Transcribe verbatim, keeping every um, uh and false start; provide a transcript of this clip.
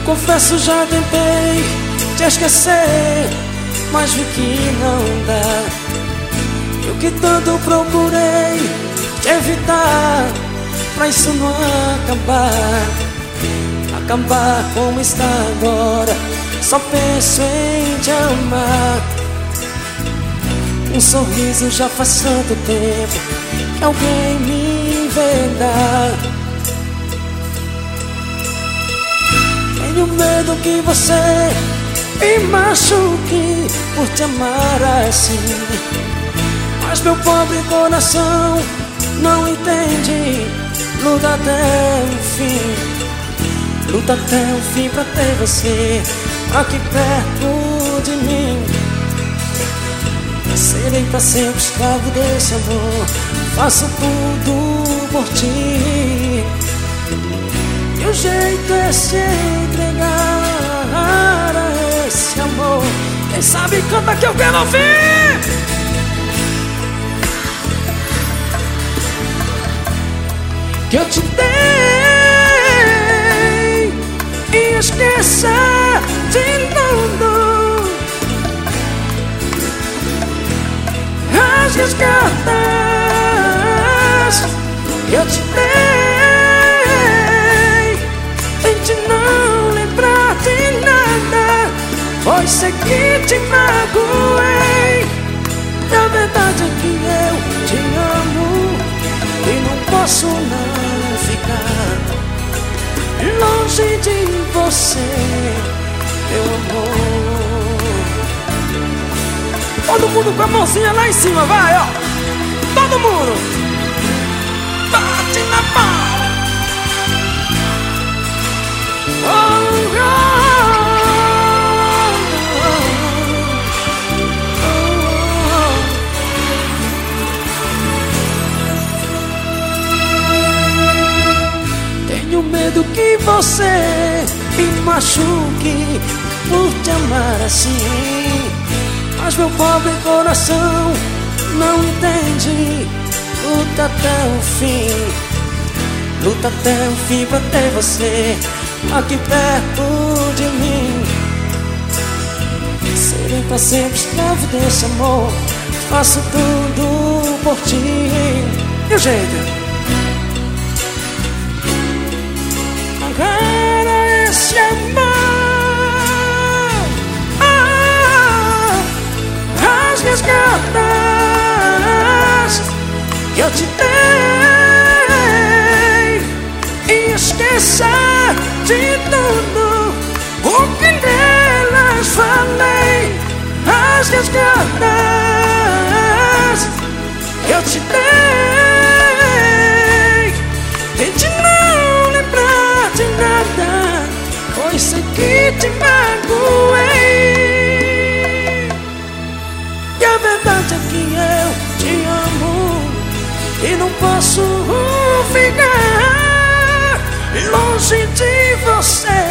Confesso, já tentei te esquecer, mas vi que não dá. E o que tanto procurei te evitar, pra isso não acabar. Acabar como está agora, só penso em te amar. Um sorriso já faz tanto tempo que alguém me vê dar. Tenho medo que você me machuque por te amar assim, mas meu pobre coração não entende. Luta até o fim, luta até o fim pra ter você aqui perto de mim. Serei pra sempre escravo desse amor, faço tudo por ti. E o jeito é se entregar a esse amor. Quem sabe canta que eu quero ouvir. Que eu te dei e esqueça de tudo. Rasgue as cartas que eu te dei. Tente não lembrar de nada, pois sei que te magoei. E a verdade é que eu te amo e não posso não ficar longe de você, meu amor. Todo mundo com a mãozinha lá em cima, vai, ó. Todo mundo bate na palma. Oh, oh, oh. Tenho medo que você me machuque por te amar assim, mas meu pobre coração não entende. Luta até o fim, luta até o fim pra ter você aqui perto de mim. Serei pra sempre escravo desse amor, faço tudo por ti. E o jeito? Agora esse amor, as cartas que eu te dei e esqueça de tudo o que nelas falei. Rasgue as cartas que eu te dei. Tente não lembrar de nada, pois sei que te magoei. E a verdade é que eu te amo e não posso ficar longe de você.